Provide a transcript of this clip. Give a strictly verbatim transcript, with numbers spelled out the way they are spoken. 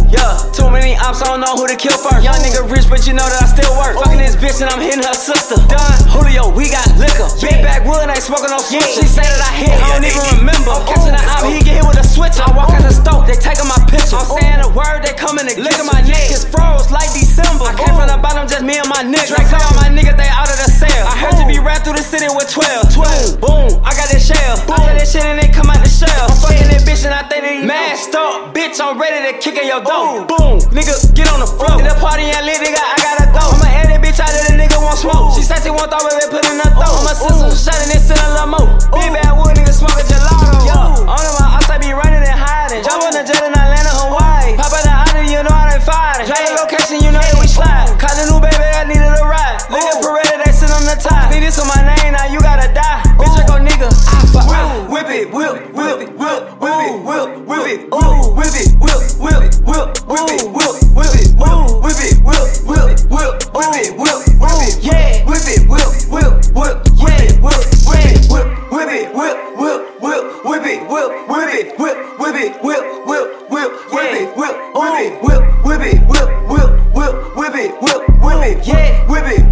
Yeah, too many ops, I don't know who to kill first. Young nigga rich, but you know that I still work. Fucking this bitch and I'm hitting her sister. Done, Julio, we got liquor. Big backwood, ain't smoking no switch. She say that I hit, I don't even remember. Catching the op, he get hit with a switch. I walk out the stove, they taking my picture. I'm saying a word, they coming to look at my neck. It's froze like December. I came from the bottom, just me and my niggas. Drake all my niggas, they out of the cell. I heard you be ran through the city with twelve. twelve, boom, I got this shell. I got this shit and they come out the shell. I'm fucking that bitch and I think they masked up. Bitch, I'm ready to kick in your door. Boom, nigga, get on the floor. Get a party and lit, nigga, I got a dough. I'ma add that bitch out that a nigga won't smoke. She said she want throw it, put in her throat. My sister shutting this in a little more. Big bad wood, nigga, smoking gelato. Yo, all of my ops, I be running and hiding. Jump on the jet in Atlanta, Hawaii. Pop out the island, you know how they fighting. Play location, you know that we slide. Caught a new baby, I needed a ride. Look at Parade, they sit on the top. Need this on my name, now you gotta die. Bitch, I go nigga. Whip it, whip, whip, whip, whip, whip it, whip, whip it, whip it, whip, whip, whip, whip it, whip, whip it, whip it, whip, whip, whip, whip it, whip, whip it, yeah, whip it, whip, whip, whip, whip it, whip, whip it, whip, whip it, whip, whip, whip, whip it, whip, whip it, whip, whip it, whip, whip, whip, whip it, whip, whip it, whip, whip it, whip, whip, whip, whip it, whip, whip it, yeah, whip it.